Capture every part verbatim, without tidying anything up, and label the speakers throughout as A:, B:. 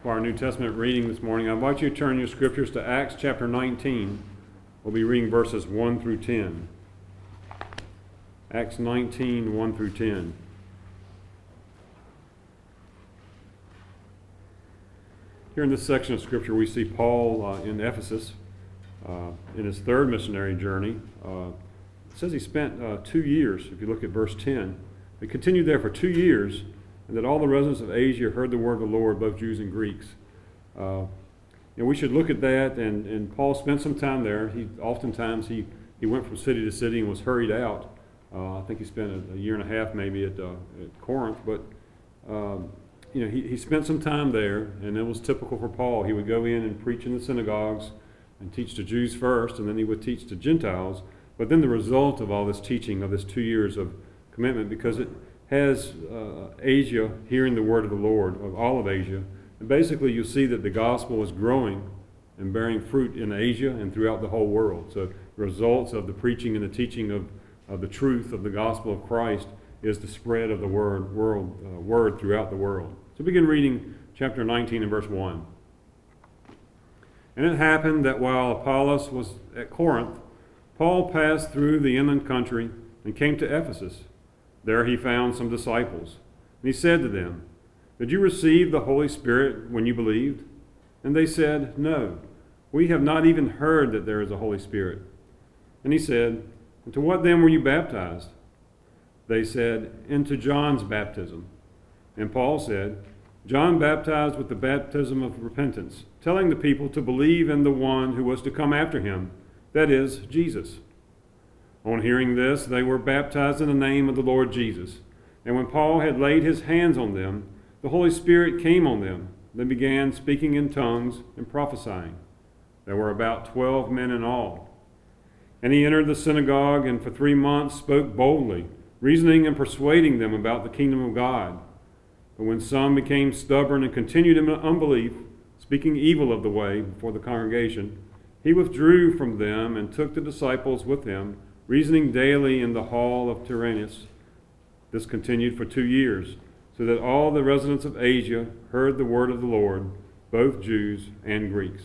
A: For our New Testament reading this morning, I invite you to turn your scriptures to Acts chapter nineteen. We'll be reading verses one through ten. Acts nineteen, one through ten. Here in this section of Scripture, we see Paul uh, in Ephesus uh, in his third missionary journey. Uh, it says he spent uh, two years, if you look at verse ten. He continued there for two years, and that all the residents of Asia heard the word of the Lord, both Jews and Greeks. Uh, you know, we should look at that, and, and Paul spent some time there. He oftentimes he, he went from city to city and was hurried out. Uh, I think he spent a, a year and a half maybe at, uh, at Corinth, but um, you know, he, he spent some time there, and it was typical for Paul. He would go in and preach in the synagogues and teach to Jews first, and then he would teach to Gentiles. But then the result of all this teaching, of this two years of commitment, because it has uh, Asia hearing the word of the Lord, of all of Asia, and basically you see that the gospel is growing and bearing fruit in Asia and throughout the whole world. So the results of the preaching and the teaching of, of the truth of the gospel of Christ is the spread of the word, world, uh, word throughout the world. So begin reading chapter nineteen and verse one. And it happened that while Apollos was at Corinth, Paul passed through the inland country and came to Ephesus. There he found some disciples. And he said to them, "Did you receive the Holy Spirit when you believed?" And they said, "No, we have not even heard that there is a Holy Spirit." And he said, "Into what then were you baptized?" They said, "Into John's baptism." And Paul said, "John baptized with the baptism of repentance, telling the people to believe in the one who was to come after him, that is, Jesus." On hearing this, they were baptized in the name of the Lord Jesus. And when Paul had laid his hands on them, the Holy Spirit came on them. They began speaking in tongues and prophesying. There were about twelve men in all. And he entered the synagogue and for three months spoke boldly, reasoning and persuading them about the kingdom of God. But when some became stubborn and continued in unbelief, speaking evil of the way before the congregation, he withdrew from them and took the disciples with him, reasoning daily in the hall of Tyrannus. This continued for two years, so that all the residents of Asia heard the word of the Lord, both Jews and Greeks.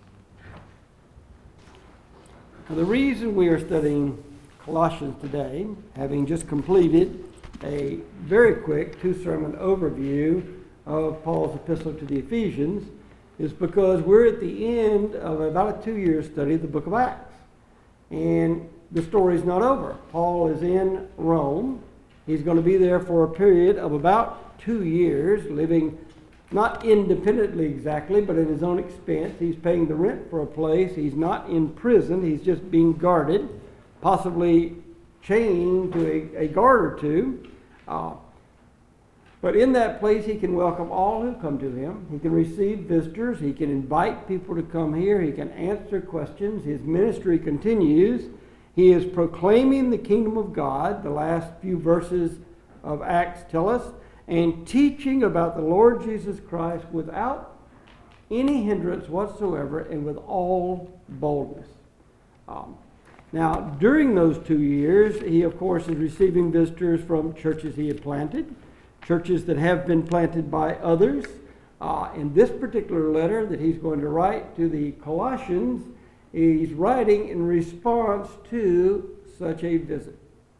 B: Now, the reason we are studying Colossians today, having just completed a very quick two-sermon overview of Paul's epistle to the Ephesians, is because we're at the end of about a two-year study of the book of Acts. And the story's not over. Paul is in Rome. He's going to be there for a period of about two years, living not independently exactly, but at his own expense. He's paying the rent for a place. He's not in prison. He's just being guarded, possibly chained to a, a guard or two. Uh, but in that place, he can welcome all who come to him. He can receive visitors. He can invite people to come here. He can answer questions. His ministry continues. He is proclaiming the kingdom of God, the last few verses of Acts tell us, and teaching about the Lord Jesus Christ without any hindrance whatsoever and with all boldness. Um, now, during those two years, he, of course, is receiving visitors from churches he had planted, churches that have been planted by others. Uh, in this particular letter that he's going to write to the Colossians, he's writing in response to such a visit.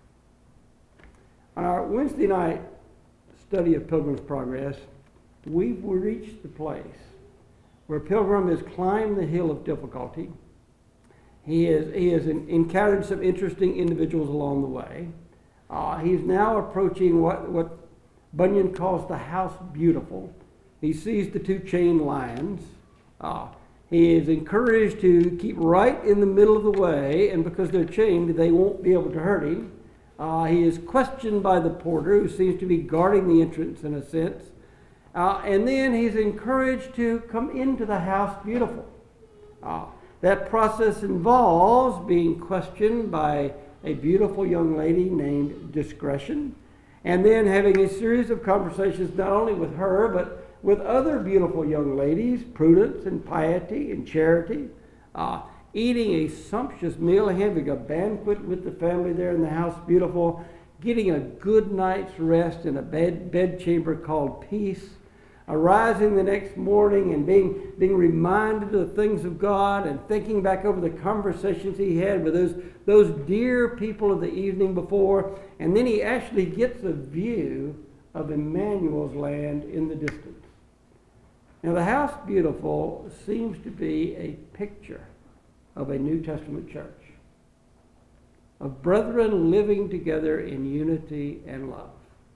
B: On our Wednesday night study of Pilgrim's Progress, we've reached the place where Pilgrim has climbed the hill of difficulty. He has, he has encountered some interesting individuals along the way. Uh, he's now approaching what, what Bunyan calls the House Beautiful. He sees the two chained lions. Uh, He is encouraged to keep right in the middle of the way, and because they're chained, they won't be able to hurt him. Uh, he is questioned by the porter, who seems to be guarding the entrance in a sense. Uh, and then he's encouraged to come into the House Beautiful. Uh, that process involves being questioned by a beautiful young lady named Discretion, and then having a series of conversations not only with her, but with other beautiful young ladies, Prudence and Piety and Charity, uh, eating a sumptuous meal, having a banquet with the family there in the House Beautiful, getting a good night's rest in a bed bedchamber called Peace, arising the next morning and being, being reminded of the things of God and thinking back over the conversations he had with those, those dear people of the evening before. And then he actually gets a view of Emmanuel's land in the distance. Now, the House Beautiful seems to be a picture of a New Testament church, of brethren living together in unity and love.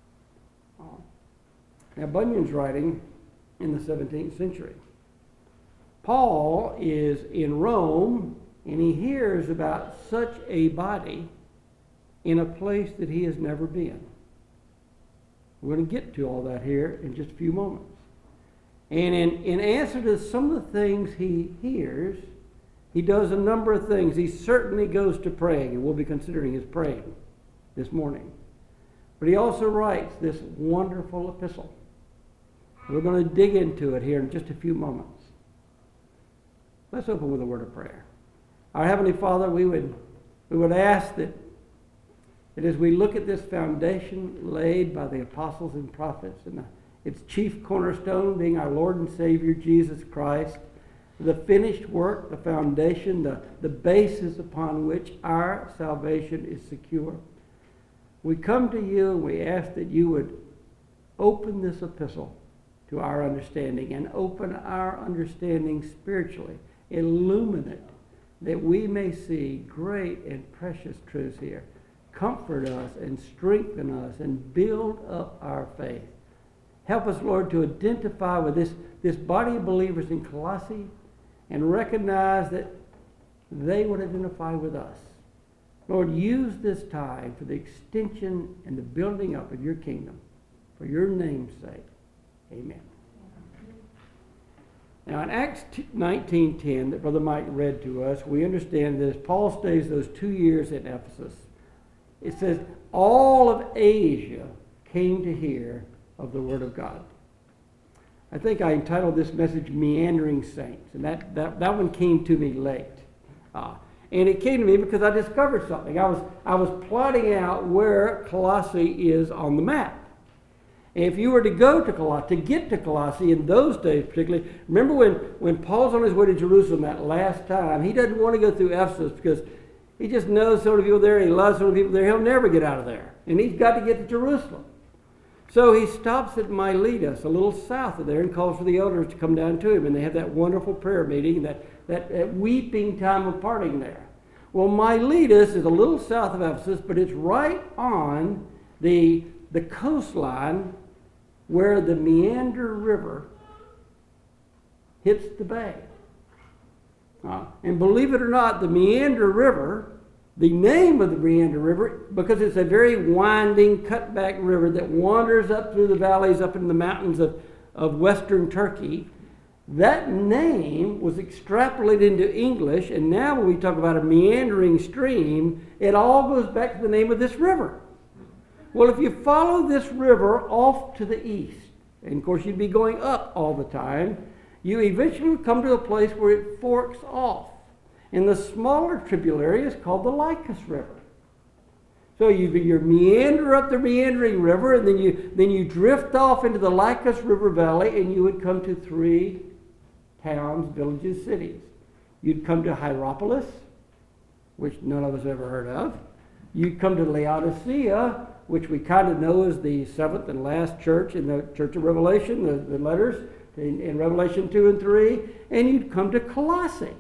B: Now, Bunyan's writing in the seventeenth century. Paul is in Rome, and he hears about such a body in a place that he has never been. We're going to get to all that here in just a few moments. And in, in answer to some of the things he hears, he does a number of things. He certainly goes to praying, and we'll be considering his praying this morning. But he also writes this wonderful epistle. We're going to dig into it here in just a few moments. Let's open with a word of prayer. Our Heavenly Father, we would, we would ask that, that as we look at this foundation laid by the apostles and prophets, and the, its chief cornerstone being our Lord and Savior, Jesus Christ, the finished work, the foundation, the, the basis upon which our salvation is secure, we come to you and we ask that you would open this epistle to our understanding and open our understanding spiritually, illumine it, that we may see great and precious truths here. Comfort us and strengthen us and build up our faith. Help us, Lord, to identify with this, this body of believers in Colossae and recognize that they would identify with us. Lord, use this time for the extension and the building up of your kingdom, for your name's sake. Amen. Now, in Acts nineteen ten, that Brother Mike read to us, we understand that as Paul stays those two years at Ephesus, it says, all of Asia came to hear of the Word of God. I think I entitled this message, Meandering Saints, and that, that, that one came to me late. Uh, and it came to me because I discovered something. I was, I was plotting out where Colossae is on the map. If you were to go to Colossae, to get to Colossae in those days particularly, remember when, when Paul's on his way to Jerusalem that last time, he doesn't want to go through Ephesus because he just knows so many people there, he loves so many people there, he'll never get out of there. And he's got to get to Jerusalem. So he stops at Miletus, a little south of there, and calls for the elders to come down to him. And they have that wonderful prayer meeting, that, that, that weeping time of parting there. Well, Miletus is a little south of Ephesus, but it's right on the, the coastline where the Meander River hits the bay. Uh, and believe it or not, the Meander River, the name of the Meander River, because it's a very winding, cut-back river that wanders up through the valleys, up in the mountains of, of western Turkey, that name was extrapolated into English, and now when we talk about a meandering stream, it all goes back to the name of this river. Well, if you follow this river off to the east, and of course you'd be going up all the time, you eventually come to a place where it forks off. And the smaller tributary is called the Lycus River. So you, you meander up the meandering river, and then you, then you drift off into the Lycus River Valley, and you would come to three towns, villages, cities. You'd come to Hierapolis, which none of us ever heard of. You'd come to Laodicea, which we kind of know as the seventh and last church in the Church of Revelation, the, the letters in, in Revelation two and three. And you'd come to Colossae.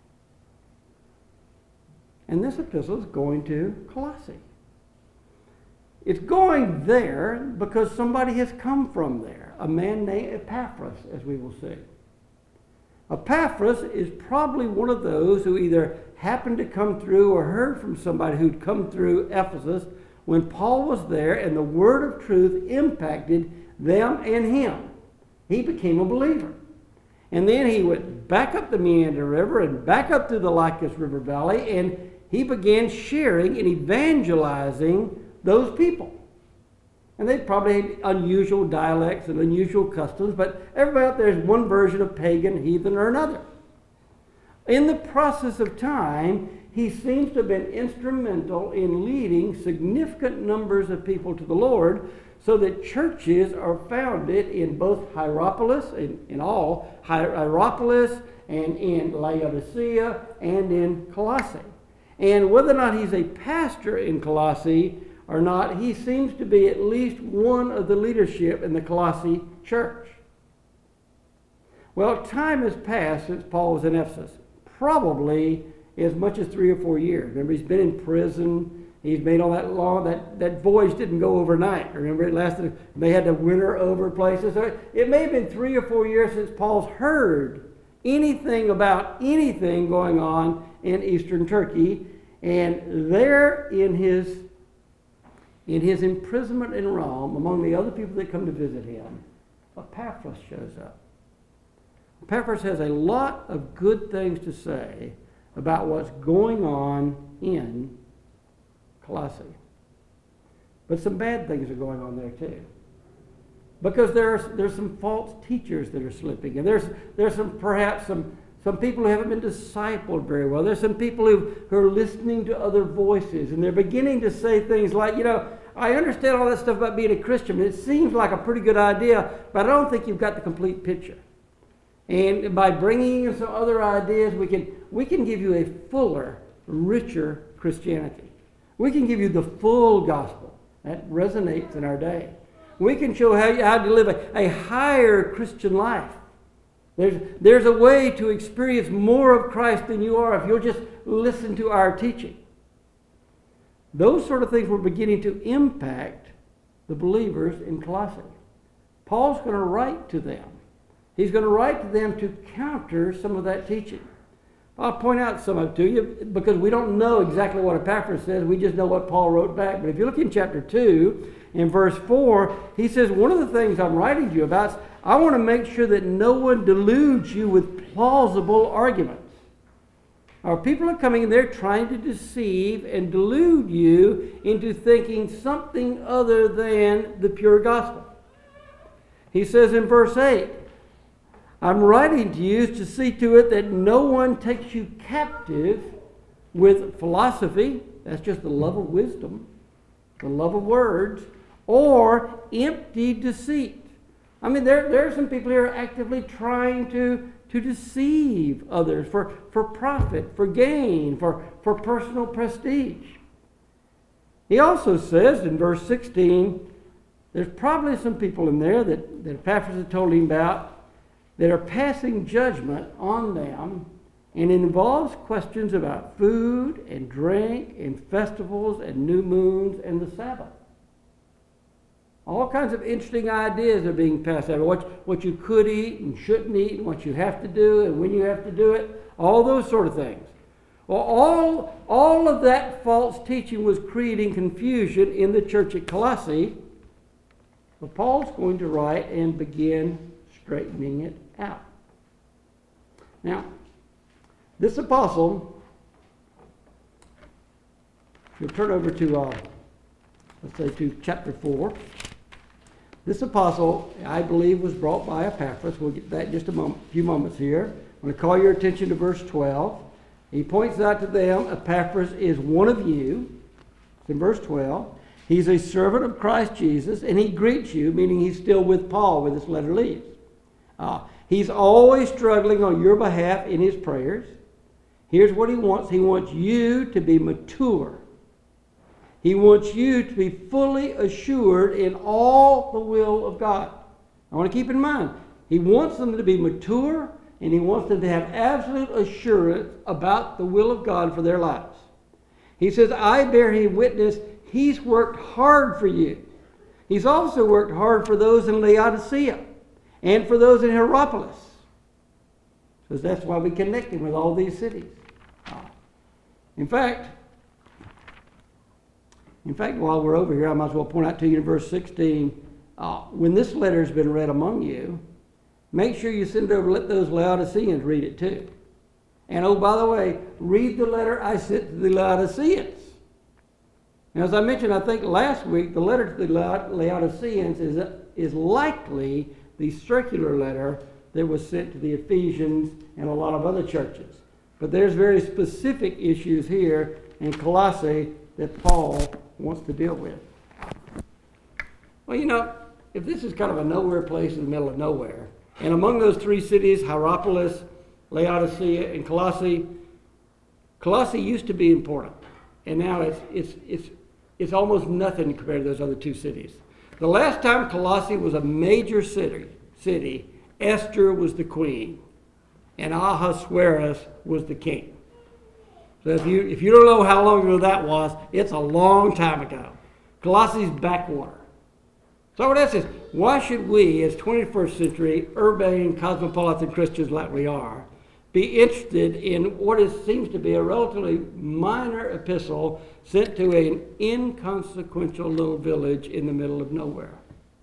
B: And this epistle is going to Colossae. It's going there because somebody has come from there, a man named Epaphras, as we will see. Epaphras is probably one of those who either happened to come through or heard from somebody who'd come through Ephesus when Paul was there, and the word of truth impacted them and him. He became a believer. And then he went back up the Meander River and back up through the Lycus River Valley, and he began sharing and evangelizing those people. And they probably had unusual dialects and unusual customs, but everybody out there is one version of pagan, heathen, or another. In the process of time, he seems to have been instrumental in leading significant numbers of people to the Lord, so that churches are founded in both Hierapolis, in, in all, Hierapolis, and in Laodicea, and in Colossae. And whether or not he's a pastor in Colossae or not, he seems to be at least one of the leadership in the Colossae church. Well, time has passed since Paul was in Ephesus, probably as much as three or four years. Remember, he's been in prison. He's made all that long, that, that voyage didn't go overnight. Remember, it lasted, they had to winter over places. So it, it may have been three or four years since Paul's heard anything about anything going on in eastern Turkey. And there in his, in his imprisonment in Rome, among the other people that come to visit him, Epaphras shows up. Epaphras has a lot of good things to say about what's going on in Colossae. But some bad things are going on there too. Because there's there's some false teachers that are slipping. And there's there's some perhaps some, some people who haven't been discipled very well. There's some people who, who are listening to other voices. And they're beginning to say things like, you know, I understand all that stuff about being a Christian. It seems like a pretty good idea, but I don't think you've got the complete picture. And by bringing in some other ideas, we can we can give you a fuller, richer Christianity. We can give you the full gospel. That resonates in our day. We can show how, how to live a, a higher Christian life. There's, there's a way to experience more of Christ than you are if you'll just listen to our teaching. Those sort of things were beginning to impact the believers in Colossae. Paul's going to write to them. He's going to write to them to counter some of that teaching. I'll point out some of it to you because we don't know exactly what Epaphras says. We just know what Paul wrote back. But if you look in chapter two, in verse four, he says, one of the things I'm writing to you about is I want to make sure that no one deludes you with plausible arguments. Our people are coming and they're trying to deceive and delude you into thinking something other than the pure gospel. He says in verse eight, I'm writing to you to see to it that no one takes you captive with philosophy, that's just the love of wisdom, the love of words, or empty deceit. I mean, there, there are some people here actively trying to, to deceive others for, for profit, for gain, for, for personal prestige. He also says in verse sixteen, there's probably some people in there that, that Epaphras had told him about that are passing judgment on them, and it involves questions about food and drink and festivals and new moons and the Sabbath. All kinds of interesting ideas are being passed out. What, what you could eat and shouldn't eat, and what you have to do and when you have to do it, all those sort of things. Well, all, all of that false teaching was creating confusion in the church at Colossae. But Paul's going to write and begin straightening it out. Now, this apostle, if you'll turn over to, uh, let's say, to chapter four. This apostle, I believe, was brought by Epaphras. We'll get that in just a moment, few moments here. I'm going to call your attention to verse twelve. He points out to them, Epaphras is one of you. It's in verse twelve. He's a servant of Christ Jesus, and he greets you, meaning he's still with Paul when this letter leaves. Uh, he's always struggling on your behalf in his prayers. Here's what he wants. He wants you to be mature. He wants you to be fully assured in all the will of God. I want to keep in mind, he wants them to be mature, and he wants them to have absolute assurance about the will of God for their lives. He says, I bear him witness, he's worked hard for you. He's also worked hard for those in Laodicea and for those in Hierapolis. Because that's why we connect him with all these cities. In fact, in fact, while we're over here, I might as well point out to you in verse sixteen, uh, when this letter has been read among you, make sure you send it over, let those Laodiceans read it too. And oh, by the way, read the letter I sent to the Laodiceans. Now, as I mentioned, I think last week, the letter to the Laodiceans is, is likely the circular letter that was sent to the Ephesians and a lot of other churches. But there's very specific issues here in Colossae that Paul wants to deal with. Well, you know, if this is kind of a nowhere place in the middle of nowhere, and among those three cities, Hierapolis, Laodicea, and Colossae, Colossae used to be important, and now it's it's it's it's almost nothing compared to those other two cities. The last time Colossae was a major city, city, Esther was the queen, and Ahasuerus was the king. So if you if you don't know how long ago that was, it's a long time ago. Colossai's backwater. So what that says, why should we, as twenty-first century urbane cosmopolitan Christians like we are, be interested in what is, seems to be a relatively minor epistle sent to an inconsequential little village in the middle of nowhere?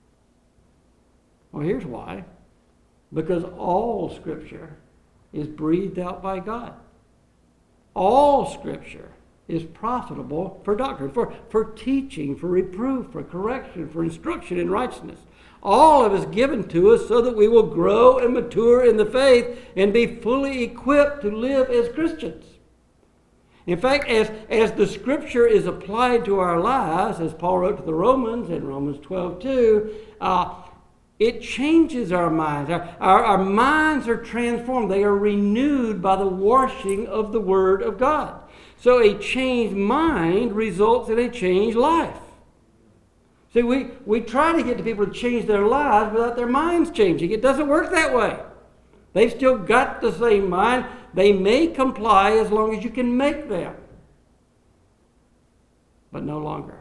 B: Well, here's why. Because all Scripture is breathed out by God. All Scripture is profitable for doctrine, for, for teaching, for reproof, for correction, for instruction in righteousness. All of it is given to us so that we will grow and mature in the faith and be fully equipped to live as Christians. In fact, as, as the Scripture is applied to our lives, as Paul wrote to the Romans in Romans twelve two, uh, it changes our minds. Our, our, our minds are transformed. They are renewed by the washing of the Word of God. So a changed mind results in a changed life. See, we, we try to get the people to change their lives without their minds changing. It doesn't work that way. They've still got the same mind. They may comply as long as you can make them, but no longer.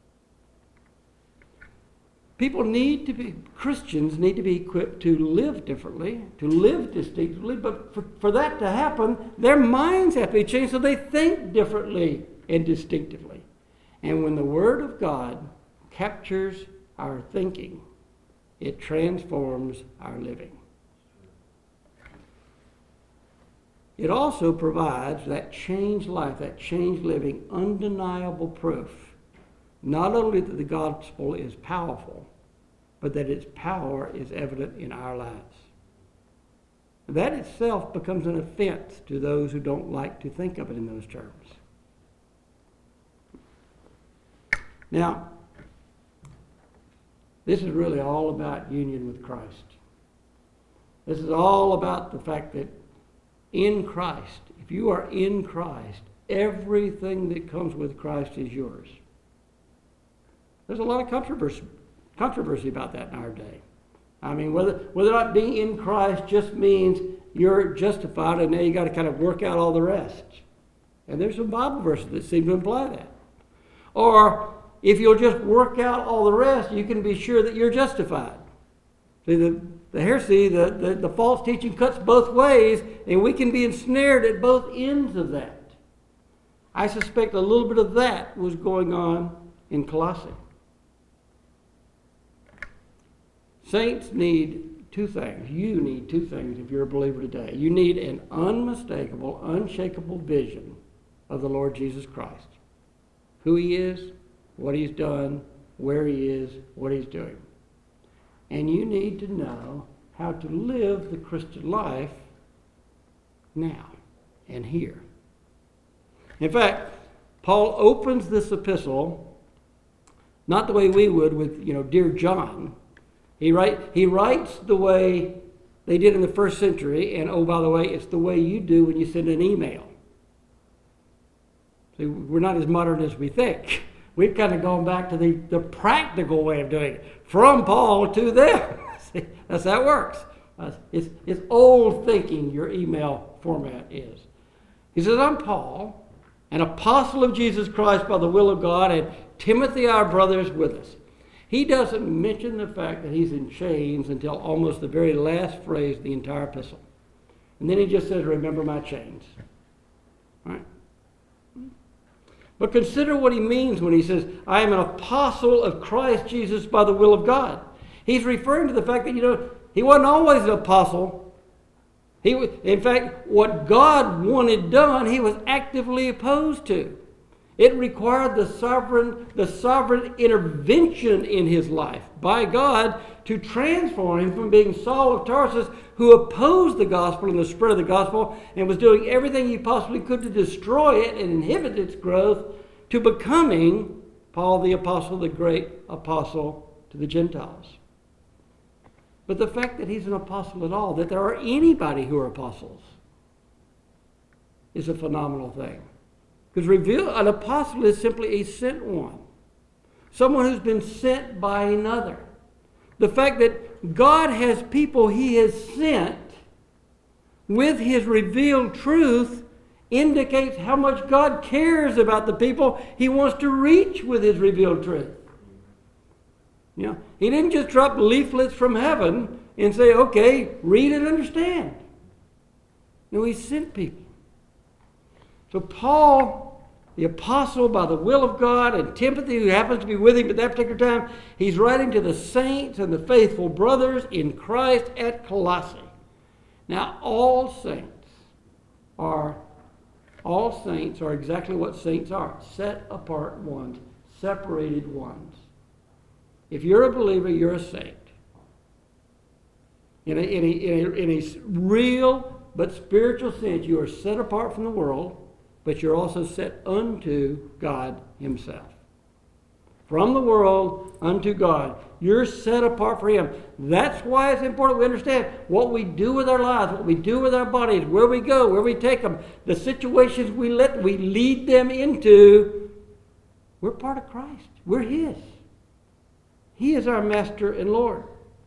B: People need to be, Christians need to be equipped to live differently, to live distinctively, but for, for that to happen, their minds have to be changed so they think differently and distinctively. And when the Word of God captures our thinking, it transforms our living. It also provides that changed life, that changed living, undeniable proof, not only that the gospel is powerful, but that its power is evident in our lives. That itself becomes an offense to those who don't like to think of it in those terms. Now, this is really all about union with Christ. This is all about the fact that in Christ, if you are in Christ, everything that comes with Christ is yours. There's a lot of controversy, controversy about that in our day. I mean, whether whether or not being in Christ just means you're justified and now you got to kind of work out all the rest. And there's some Bible verses that seem to imply that. Or if you'll just work out all the rest, you can be sure that you're justified. See, the, the heresy, the, the, the false teaching cuts both ways, and we can be ensnared at both ends of that. I suspect a little bit of that was going on in Colossae. Saints need two things. You need two things if you're a believer today. You need an unmistakable, unshakable vision of the Lord Jesus Christ. Who He is, what He's done, where He is, what He's doing. And you need to know how to live the Christian life now and here. In fact, Paul opens this epistle not the way we would with, you know, Dear John. He, write, he writes the way they did in the first century, and oh, by the way, it's the way you do when you send an email. See, we're not as modern as we think. We've kind of gone back to the, the practical way of doing it, from Paul to them. See, that's how it works. Uh, it's, it's old thinking, your email format is. He says, I'm Paul, an apostle of Jesus Christ by the will of God, and Timothy, our brother, is with us. He doesn't mention the fact that he's in chains until almost the very last phrase of the entire epistle. And then he just says, remember my chains. All right? But consider what he means when he says, I am an apostle of Christ Jesus by the will of God. He's referring to the fact that, you know, he wasn't always an apostle. He, in fact, what God wanted done, he was actively opposed to. It required the sovereign, the sovereign intervention in his life by God to transform him from being Saul of Tarsus, who opposed the gospel and the spread of the gospel and was doing everything he possibly could to destroy it and inhibit its growth, to becoming Paul the apostle, the great apostle to the Gentiles. But the fact that he's an apostle at all, that there are anybody who are apostles, is a phenomenal thing. Because reveal, an apostle is simply a sent one. Someone who's been sent by another. The fact that God has people he has sent with his revealed truth indicates how much God cares about the people he wants to reach with his revealed truth. You know, he didn't just drop leaflets from heaven and say, okay, read and understand. No, he sent people. So Paul, the apostle by the will of God, and Timothy, who happens to be with him at that particular time, he's writing to the saints and the faithful brothers in Christ at Colossae. Now, all saints are, all saints are exactly what saints are. Set apart ones, separated ones. If you're a believer, you're a saint. In a, in a, in a, in a real but spiritual sense, you are set apart from the world, but you're also set unto God himself. From the world unto God. You're set apart for him. That's why it's important we understand what we do with our lives, what we do with our bodies, where we go, where we take them, the situations we let, we lead them into. We're part of Christ. We're his. He is our master and Lord.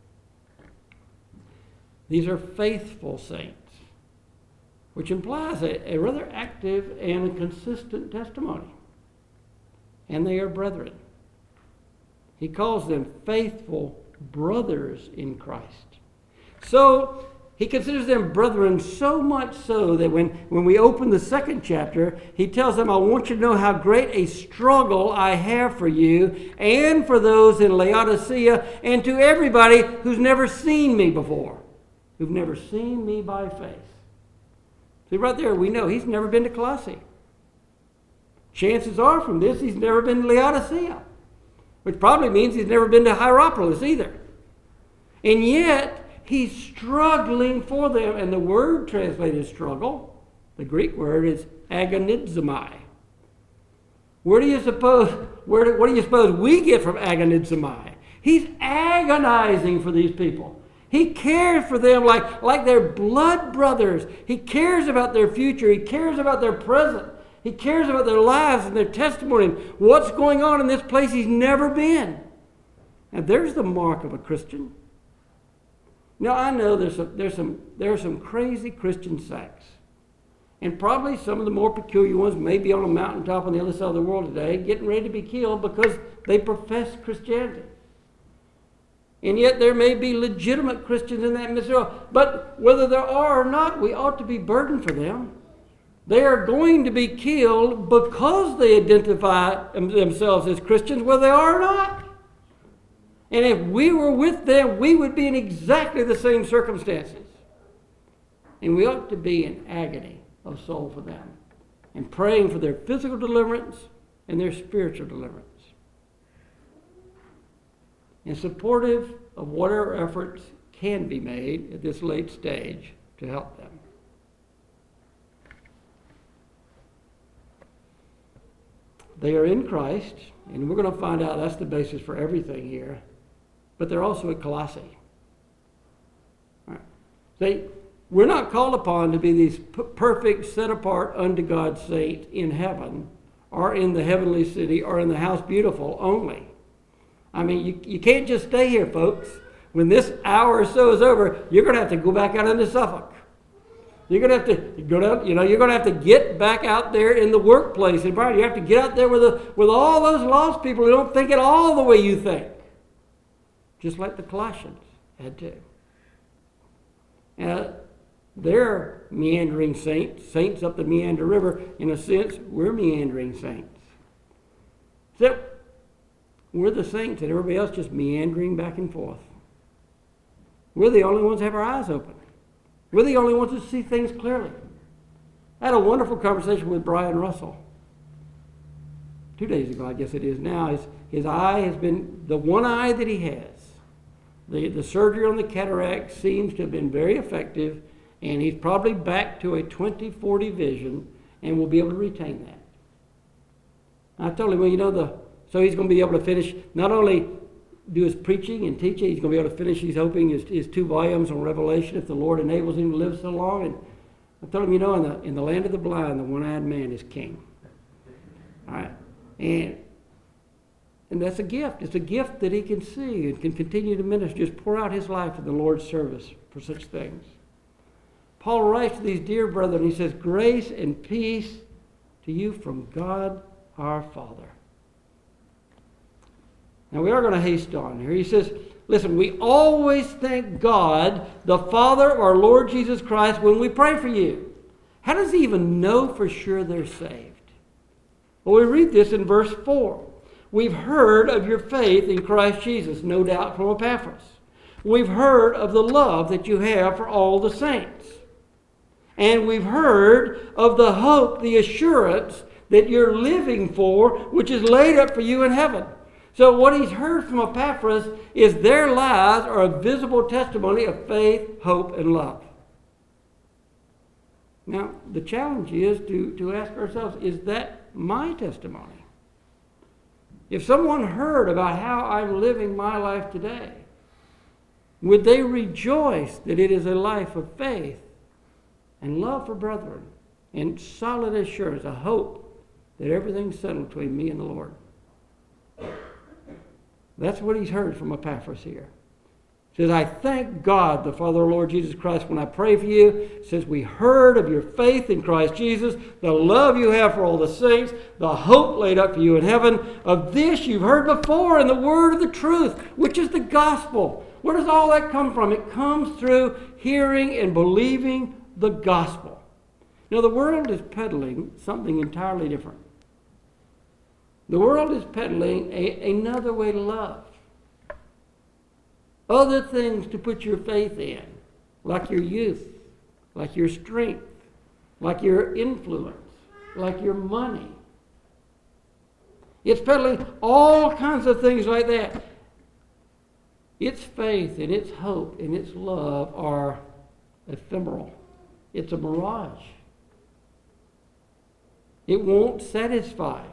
B: These are faithful saints, which implies a, a rather active and a consistent testimony. And they are brethren. He calls them faithful brothers in Christ. So he considers them brethren so much so that when, when we open the second chapter, he tells them, I want you to know how great a struggle I have for you and for those in Laodicea and to everybody who's never seen me before, who've never seen me by faith. See, right there we know he's never been to Colossae. Chances are from this he's never been to Laodicea, which probably means he's never been to Hierapolis either. And yet, he's struggling for them. And the word translated struggle, the Greek word is agonizomai. Where do you suppose, where do, what do you suppose we get from agonizomai? He's agonizing for these people. He cares for them like, like they're blood brothers. He cares about their future. He cares about their present. He cares about their lives and their testimony and what's going on in this place he's never been. And there's the mark of a Christian. Now, I know there's some, there's some, there are some crazy Christian sects. And probably some of the more peculiar ones may be on a mountaintop on the other side of the world today getting ready to be killed because they profess Christianity. And yet there may be legitimate Christians in that midst. But whether there are or not, we ought to be burdened for them. They are going to be killed because they identify themselves as Christians, whether they are or not. And if we were with them, we would be in exactly the same circumstances. And we ought to be in agony of soul for them and praying for their physical deliverance and their spiritual deliverance. And supportive of whatever efforts can be made at this late stage to help them. They are in Christ, and we're going to find out that's the basis for everything here. But they're also at Colossae. All right. They, we're not called upon to be these p- perfect, set-apart unto God saints in heaven, or in the heavenly city, or in the house beautiful only. I mean, you, you can't just stay here, folks. When this hour or so is over, you're going to have to go back out into Suffolk. You're going to have to go down, you know, you're going to have to get back out there in the workplace environment. You have to get out there with, a, with all those lost people who don't think it all the way you think. Just like the Colossians had to. Uh, they're meandering saints, saints up the Meander River. In a sense, we're meandering saints. So we're the saints and everybody else just meandering back and forth. We're the only ones that have our eyes open. We're the only ones that see things clearly. I had a wonderful conversation with Brian Russell. Two days ago, I guess it is now. His, his eye has been, the one eye that he has, the, the surgery on the cataract seems to have been very effective, and he's probably back to a twenty forty vision and will be able to retain that. I told him, well, you know, the so he's going to be able to finish not only do his preaching and teaching. He's going to be able to finish, he's hoping, his, his two volumes on Revelation if the Lord enables him to live so long. And I told him, you know, in the, in the land of the blind, the one-eyed man is king. All right? And, and that's a gift. It's a gift that he can see and can continue to minister, just pour out his life in the Lord's service for such things. Paul writes to these dear brethren, he says, grace and peace to you from God our Father. Now we are going to haste on here. He says, listen, we always thank God, the Father of our Lord Jesus Christ, when we pray for you. How does he even know for sure they're saved? Well, we read this in verse four. We've heard of your faith in Christ Jesus, no doubt from Epaphras. We've heard of the love that you have for all the saints. And we've heard of the hope, the assurance that you're living for, which is laid up for you in heaven. So what he's heard from Epaphras is their lives are a visible testimony of faith, hope, and love. Now, the challenge is to, to ask ourselves, is that my testimony? If someone heard about how I'm living my life today, would they rejoice that it is a life of faith and love for brethren and solid assurance, a hope that everything's settled between me and the Lord? That's what he's heard from Epaphras here. He says, I thank God, the Father of our Lord Jesus Christ, when I pray for you. He says, we heard of your faith in Christ Jesus, the love you have for all the saints, the hope laid up for you in heaven. Of this you've heard before in the word of the truth, which is the gospel. Where does all that come from? It comes through hearing and believing the gospel. Now, the world is peddling something entirely different. The world is peddling a, another way to love. Other things to put your faith in, like your youth, like your strength, like your influence, like your money. It's peddling all kinds of things like that. Its faith and its hope and its love are ephemeral. It's a mirage. It won't satisfy.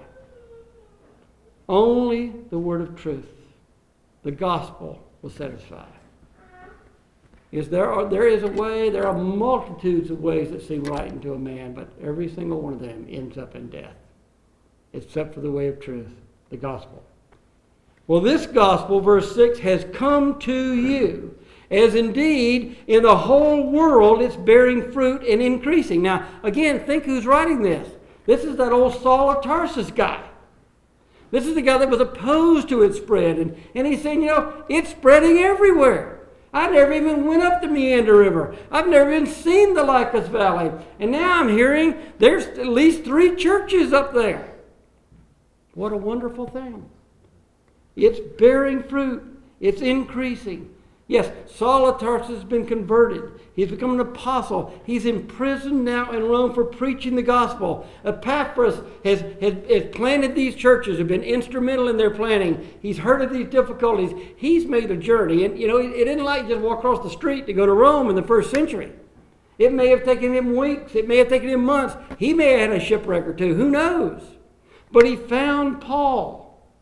B: Only the word of truth, the gospel, will satisfy. Yes, there are there is a way, there are multitudes of ways that seem right unto a man, but every single one of them ends up in death, except for the way of truth, the gospel. Well, this gospel, verse six, has come to you, as indeed in the whole world it's bearing fruit and increasing. Now, again, think who's writing this. This is that old Saul of Tarsus guy. This is the guy that was opposed to its spread. And, and he's saying, you know, it's spreading everywhere. I never even went up the Meander River. I've never even seen the Lycus Valley. And now I'm hearing there's at least three churches up there. What a wonderful thing. It's bearing fruit. It's increasing. Yes, Saul of Tarsus has been converted. He's become an apostle. He's imprisoned now in Rome for preaching the gospel. Epaphras has, has, has planted these churches, have been instrumental in their planning. He's heard of these difficulties. He's made a journey. And, you know, it, it didn't like just walk across the street to go to Rome in the first century. It may have taken him weeks. It may have taken him months. He may have had a shipwreck or two. Who knows? But he found Paul.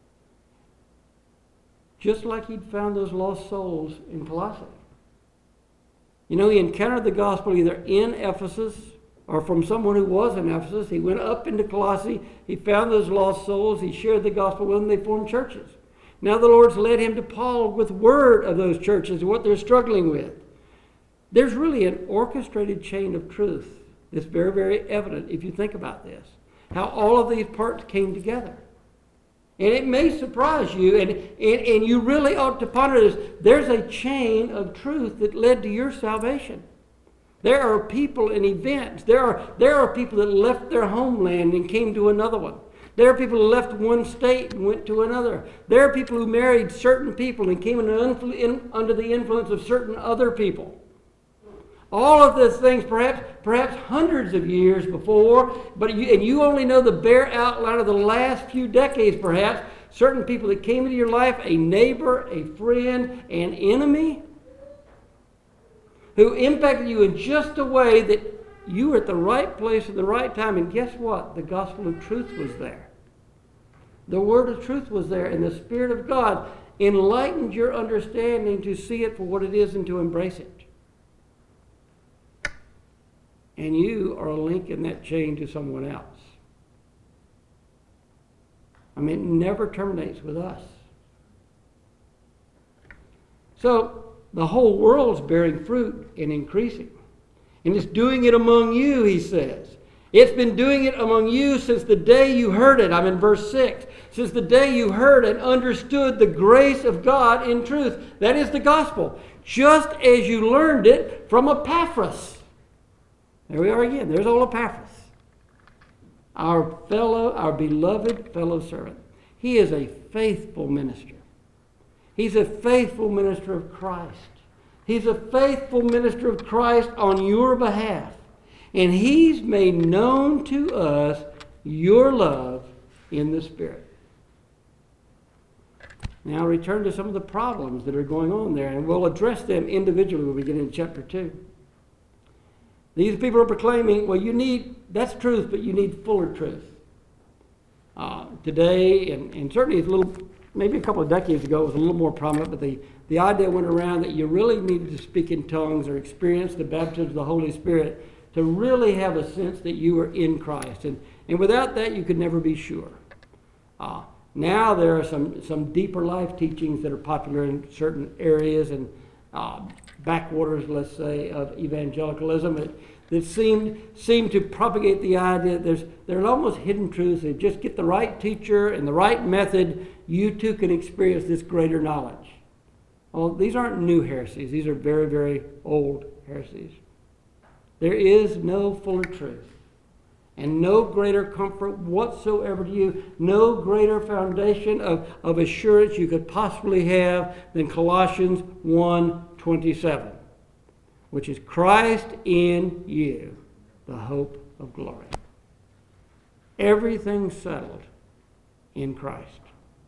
B: Just like he'd found those lost souls in Colossae. You know, he encountered the gospel either in Ephesus or from someone who was in Ephesus. He went up into Colossae. He found those lost souls. He shared the gospel with them. They formed churches. Now the Lord's led him to Paul with word of those churches and what they're struggling with. There's really an orchestrated chain of truth that's very, very evident if you think about this. How all of these parts came together. And it may surprise you, and, and, and you really ought to ponder this. There's a chain of truth that led to your salvation. There are people and events. There are, there are people that left their homeland and came to another one. There are people who left one state and went to another. There are people who married certain people and came in, in, under the influence of certain other people. All of these things, perhaps perhaps hundreds of years before, but you, and you only know the bare outline of the last few decades, perhaps, certain people that came into your life, a neighbor, a friend, an enemy, who impacted you in just a way that you were at the right place at the right time. And guess what? The gospel of truth was there. The word of truth was there, and the Spirit of God enlightened your understanding to see it for what it is and to embrace it. And you are a link in that chain to someone else. I mean, it never terminates with us. So, the whole world's bearing fruit and increasing. And it's doing it among you, he says. It's been doing it among you since the day you heard it. I'm in verse six. Since the day you heard and understood the grace of God in truth. That is the gospel. Just as you learned it from Epaphras. There we are again. There's old Epaphras. Our fellow, our beloved fellow servant. He is a faithful minister. He's a faithful minister of Christ. He's a faithful minister of Christ on your behalf. And he's made known to us your love in the Spirit. Now return to some of the problems that are going on there, and we'll address them individually when we get into chapter two. These people are proclaiming, well, you need, that's truth, but you need fuller truth. Uh, today, and, and certainly it's a little, maybe a couple of decades ago, it was a little more prominent, but the, the idea went around that you really needed to speak in tongues or experience the baptism of the Holy Spirit to really have a sense that you are in Christ. And, and without that, you could never be sure. Uh, now there are some, some deeper life teachings that are popular in certain areas and uh, backwaters, let's say, of evangelicalism that, that seem, seem to propagate the idea that there's, there's almost hidden truths. If you just get the right teacher and the right method, you too can experience this greater knowledge. Well, these aren't new heresies. These are very, very old heresies. There is no fuller truth and no greater comfort whatsoever to you, no greater foundation of, of assurance you could possibly have than Colossians one twenty-seven, which is Christ in you, the hope of glory. Everything's settled in Christ.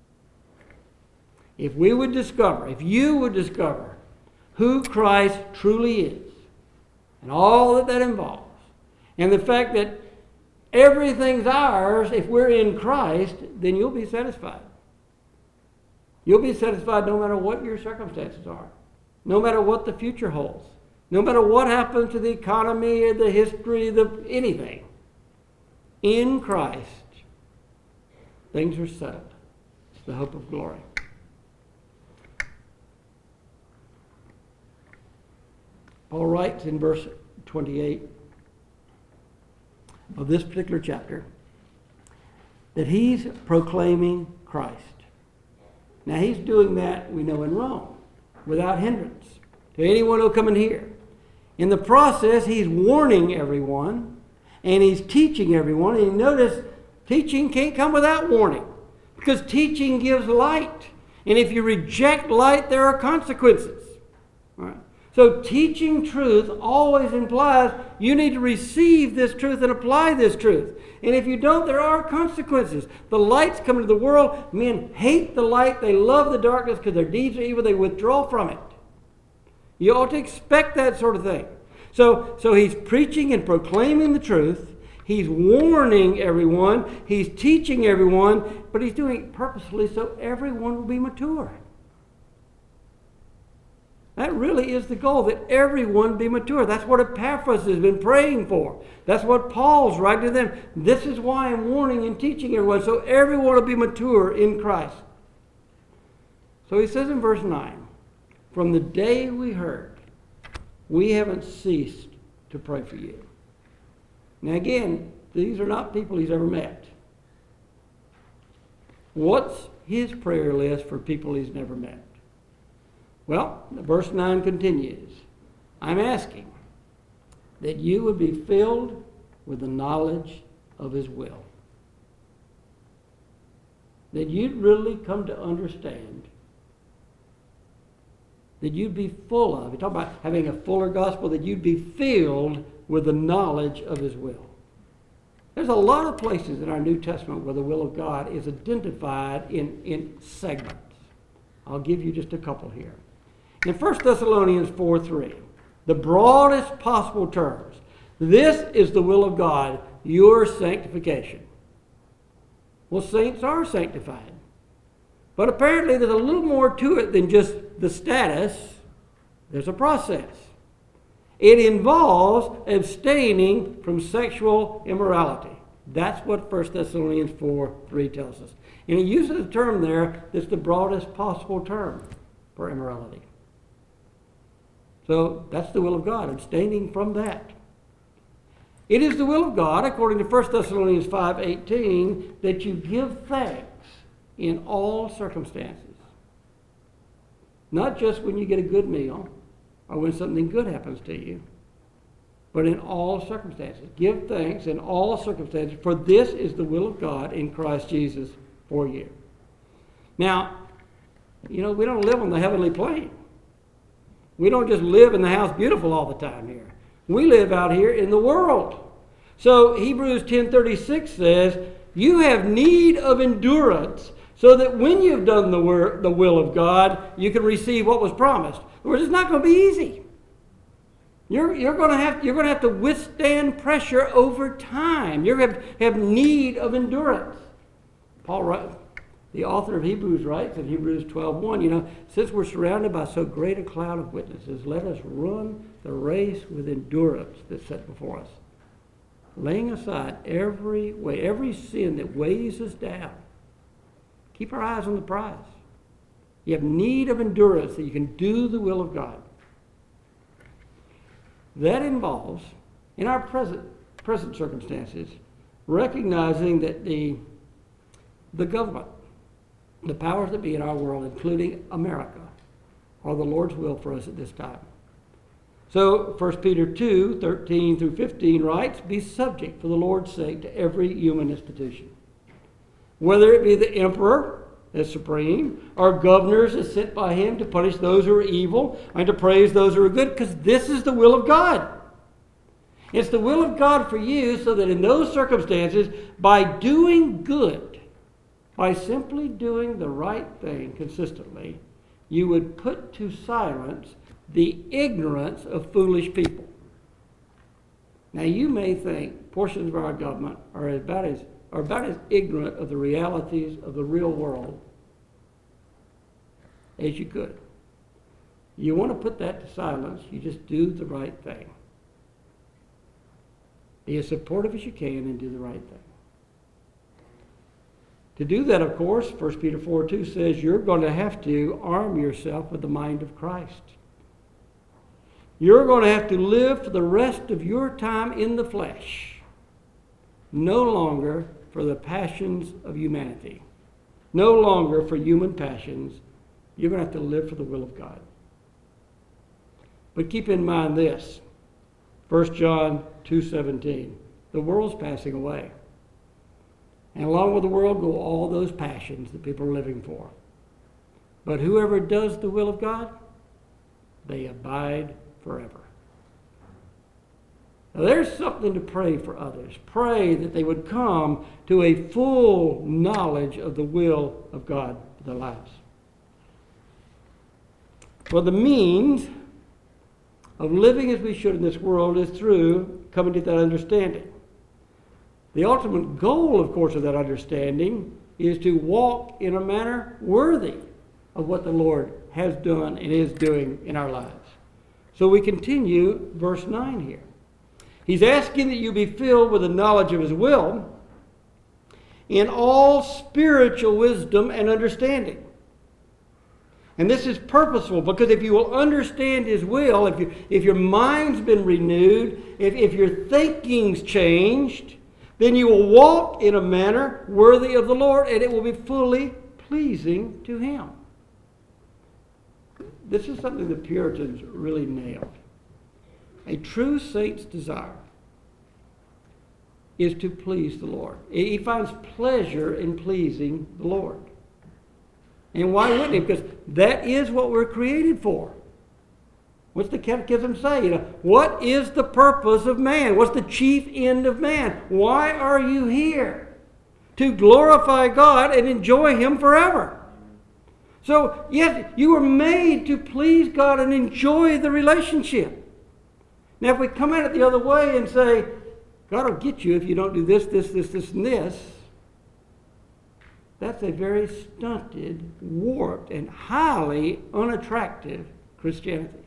B: If we would discover, if you would discover who Christ truly is, and all that that involves, and the fact that everything's ours if we're in Christ, then you'll be satisfied. You'll be satisfied no matter what your circumstances are, no matter what the future holds, no matter what happens to the economy or the history, the anything. In Christ, things are settled. It's the hope of glory. Paul writes in verse twenty-eight of this particular chapter that he's proclaiming Christ. Now he's doing that, we know, in Rome, without hindrance to anyone who'll come and hear. In the process, he's warning everyone and he's teaching everyone. And you notice teaching can't come without warning because teaching gives light. And if you reject light, there are consequences. All right. So teaching truth always implies you need to receive this truth and apply this truth. And if you don't, there are consequences. The light's come into the world. Men hate the light. They love the darkness because their deeds are evil. They withdraw from it. You ought to expect that sort of thing. So, so he's preaching and proclaiming the truth. He's warning everyone. He's teaching everyone. But he's doing it purposefully so everyone will be mature. That really is the goal, that everyone be mature. That's what Epaphras has been praying for. That's what Paul's writing to them. This is why I'm warning and teaching everyone, so everyone will be mature in Christ. So he says in verse nine, from the day we heard, we haven't ceased to pray for you. Now again, these are not people he's ever met. What's his prayer list for people he's never met? Well, verse nine continues. I'm asking that you would be filled with the knowledge of his will. That you'd really come to understand. That you'd be full of, you talk about having a fuller gospel, that you'd be filled with the knowledge of his will. There's a lot of places in our New Testament where the will of God is identified in, in segments. I'll give you just a couple here. In First Thessalonians four three, the broadest possible terms, this is the will of God, your sanctification. Well, saints are sanctified. But apparently there's a little more to it than just the status. There's a process. It involves abstaining from sexual immorality. That's what First Thessalonians four three tells us. And he uses a term there that's the broadest possible term for immorality. So that's the will of God, abstaining from that. It is the will of God, according to First Thessalonians five eighteen, that you give thanks in all circumstances. Not just when you get a good meal or when something good happens to you, but in all circumstances. Give thanks in all circumstances, for this is the will of God in Christ Jesus for you. Now, you know, we don't live on the heavenly plane. We don't just live in the house beautiful all the time here. We live out here in the world. So Hebrews ten thirty-six says, you have need of endurance, so that when you've done the, wor- the will of God, you can receive what was promised. In other words, it's not going to be easy. You're, you're going to have you're going to have to withstand pressure over time. You're going to have need of endurance. Paul, writes, the author of Hebrews, writes in Hebrews twelve one, you know, since we're surrounded by so great a cloud of witnesses, let us run the race with endurance that's set before us, laying aside every way, every sin that weighs us down. Keep our eyes on the prize. You have need of endurance that you can do the will of God. That involves, in our present present circumstances, recognizing that the, the government, the powers that be in our world, including America, are the Lord's will for us at this time. So First Peter two thirteen through fifteen writes, be subject for the Lord's sake to every human institution, whether it be the emperor as supreme, or governors as sent by him to punish those who are evil and to praise those who are good, because this is the will of God. It's the will of God for you, so that in those circumstances, by doing good, by simply doing the right thing consistently, you would put to silence the ignorance of foolish people. Now you may think portions of our government are about as are about as ignorant of the realities of the real world as you could. You want to put that to silence, you just do the right thing. Be as supportive as you can and do the right thing. To do that, of course, First Peter four two says you're going to have to arm yourself with the mind of Christ. You're going to have to live for the rest of your time in the flesh, no longer for the passions of humanity, no longer for human passions. You're going to have to live for the will of God. But keep in mind this, First John two seventeen, the world's passing away. And along with the world go all those passions that people are living for. But whoever does the will of God, they abide forever. Now, there's something to pray for others. Pray that they would come to a full knowledge of the will of God for their lives. Well, the means of living as we should in this world is through coming to that understanding. The ultimate goal, of course, of that understanding is to walk in a manner worthy of what the Lord has done and is doing in our lives. So we continue verse nine here. He's asking that you be filled with the knowledge of his will in all spiritual wisdom and understanding. And this is purposeful, because if you will understand his will, if, you, if your mind's been renewed, if, if your thinking's changed, then you will walk in a manner worthy of the Lord, and it will be fully pleasing to him. This is something the Puritans really nailed. A true saint's desire is to please the Lord. He finds pleasure in pleasing the Lord. And why wouldn't he? Because that is what we're created for. What's the Catechism say? You know, what is the purpose of man? What's the chief end of man? Why are you here? To glorify God and enjoy him forever. So, yes, you were made to please God and enjoy the relationship. Now, if we come at it the other way and say, God will get you if you don't do this, this, this, this, and this, That's a very stunted, warped, and highly unattractive Christianity.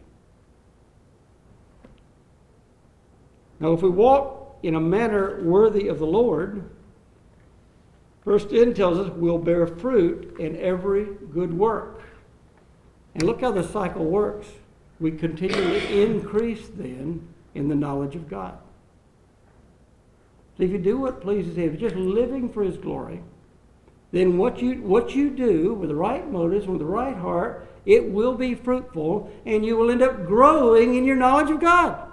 B: Now, if we walk in a manner worthy of the Lord, verse ten tells us we'll bear fruit in every good work. And look how the cycle works. We continually increase then in the knowledge of God. So if you do what pleases Him, just living for His glory, then what you, what you do with the right motives, with the right heart, it will be fruitful, and you will end up growing in your knowledge of God.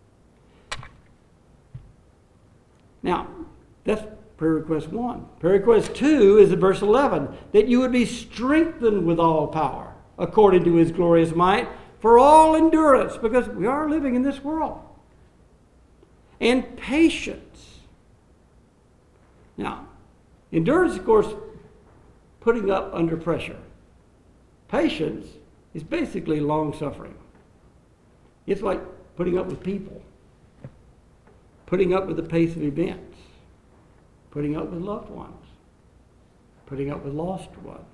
B: Now, that's prayer request one. Prayer request two is in verse eleven, that you would be strengthened with all power, according to His glorious might, for all endurance, because we are living in this world. And patience. Now, endurance, of course, putting up under pressure. Patience is basically long-suffering. It's like putting up with people, putting up with the pace of events, putting up with loved ones, putting up with lost ones.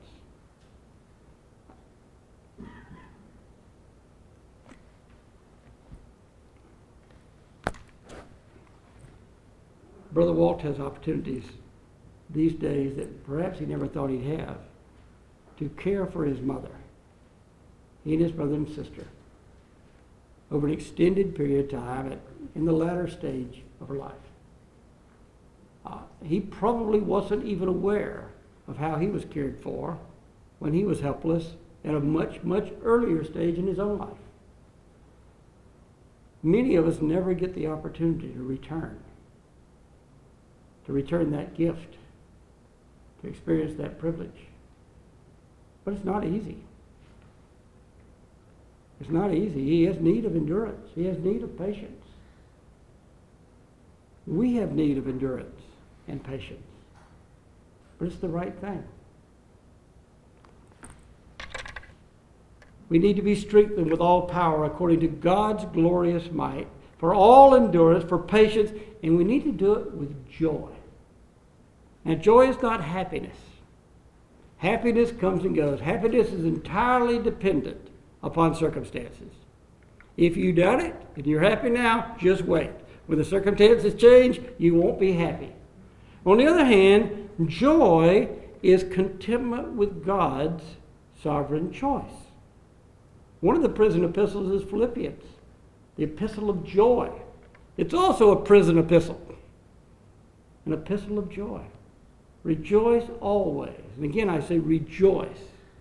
B: Brother Walt has opportunities these days that perhaps he never thought he'd have to care for his mother, he and his brother and sister, over an extended period of time at, in the latter stage of her life. Uh, he probably wasn't even aware of how he was cared for when he was helpless at a much, much earlier stage in his own life. Many of us never get the opportunity to return, to return that gift, to experience that privilege. But it's not easy. It's not easy. He has need of endurance. He has need of patience. We have need of endurance and patience. But it's the right thing. We need to be strengthened with all power according to God's glorious might, for all endurance, for patience, and we need to do it with joy. Now, joy is not happiness. Happiness comes and goes. Happiness is entirely dependent upon circumstances. If you doubt it and you're happy now, just wait. When the circumstances change, you won't be happy. On the other hand, joy is contentment with God's sovereign choice. One of the prison epistles is Philippians, the epistle of joy. It's also a prison epistle, an epistle of joy. Rejoice always. And again, I say rejoice.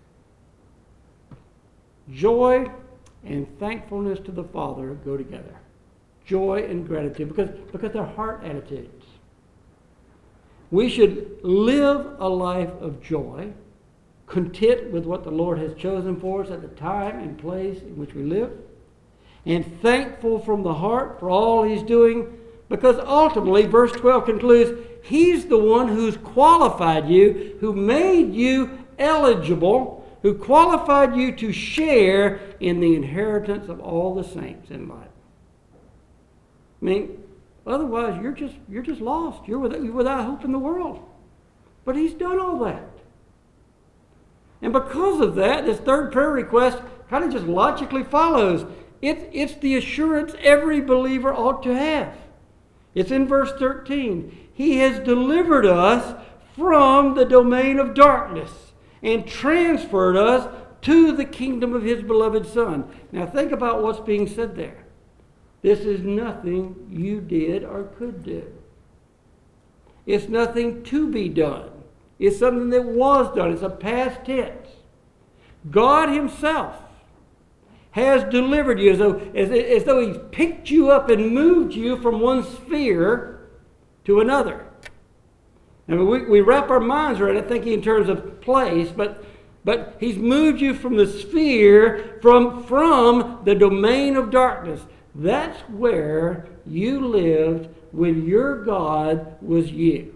B: Joy and thankfulness to the Father go together. Joy and gratitude, because, because they're heart attitudes. We should live a life of joy, content with what the Lord has chosen for us at the time and place in which we live, and thankful from the heart for all He's doing, because ultimately, verse twelve concludes, He's the one who's qualified you, who made you eligible, who qualified you to share in the inheritance of all the saints in light. I mean, otherwise you're just you're just lost. You're without, you're without hope in the world. But He's done all that. And because of that, this third prayer request kind of just logically follows. It's, it's the assurance every believer ought to have. It's in verse thirteen. He has delivered us from the domain of darkness and transferred us to the kingdom of His beloved Son. Now think about what's being said there. This is nothing you did or could do. It's nothing to be done. It's something that was done. It's a past tense. God Himself has delivered you as though, as, as though He's picked you up and moved you from one sphere to another. I mean, we, we wrap our minds around it thinking in terms of place, but, but He's moved you from the sphere, from, from the domain of darkness. That's where you lived when your God was you.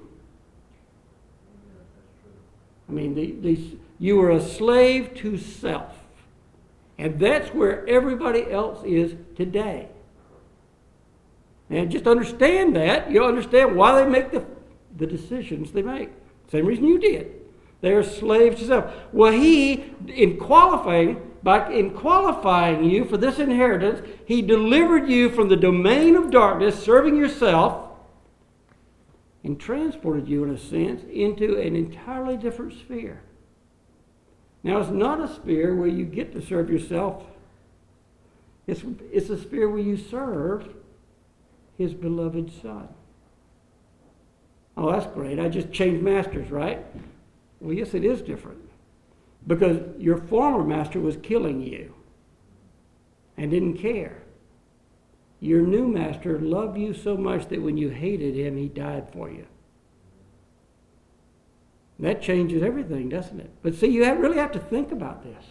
B: I mean, the, the, you were a slave to self. And that's where everybody else is today. And just understand that. You'll understand why they make the, the decisions they make. Same reason you did. They are slaves to self. Well, he, in qualifying, by in qualifying you for this inheritance, he delivered you from the domain of darkness, serving yourself, and transported you, in a sense, into an entirely different sphere. Now, it's not a sphere where you get to serve yourself. It's, it's a sphere where you serve his beloved Son. Oh, that's great. I just changed masters, right? Well, yes, it is different. Because your former master was killing you and didn't care. Your new master loved you so much that when you hated him, he died for you. That changes everything, doesn't it? But see, you have, really have to think about this.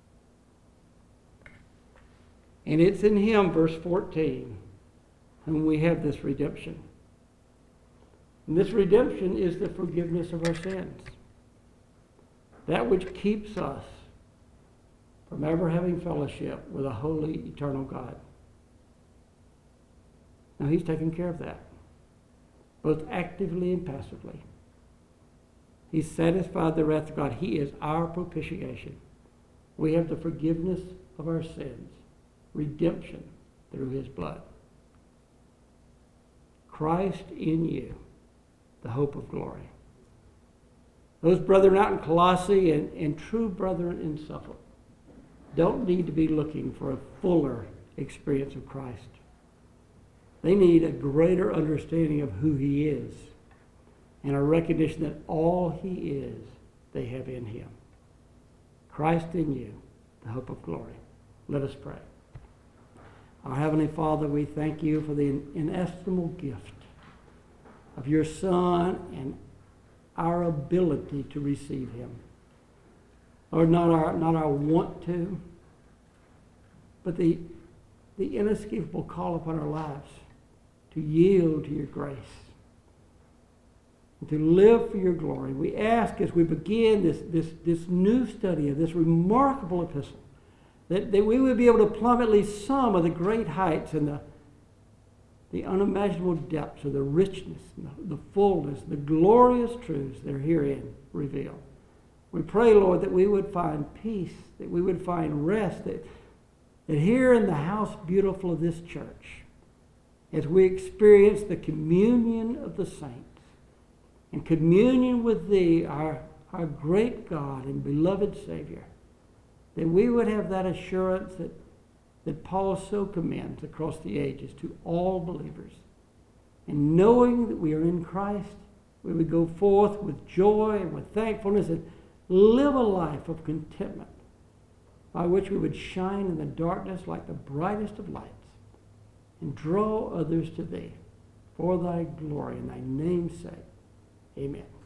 B: And it's in him, verse fourteen, whom we have this redemption. And this redemption is the forgiveness of our sins. That which keeps us from ever having fellowship with a holy, eternal God. Now, he's taken care of that, both actively and passively. He's satisfied the wrath of God. He is our propitiation. We have the forgiveness of our sins, redemption through his blood. Christ in you, the hope of glory. Those brethren out in Colossae and, and true brethren in Suffolk don't need to be looking for a fuller experience of Christ. They need a greater understanding of who he is and a recognition that all he is, they have in him. Christ in you, the hope of glory. Let us pray. Our Heavenly Father, we thank you for the inestimable gift of your Son and our ability to receive him. Lord, not our, not our want to, but the, the inescapable call upon our lives to yield to your grace and to live for your glory. We ask as we begin this, this, this new study of this remarkable epistle that, that we would be able to plumb at least some of the great heights and the, the unimaginable depths of the richness, and the, the fullness, the glorious truths that are herein revealed. We pray, Lord, that we would find peace, that we would find rest, that, that here in the house beautiful of this church, as we experience the communion of the saints and communion with thee, our, our great God and beloved Savior, that we would have that assurance that, that Paul so commends across the ages to all believers. And knowing that we are in Christ, we would go forth with joy and with thankfulness and live a life of contentment by which we would shine in the darkness like the brightest of lights and draw others to thee for thy glory and thy name's sake. Amen.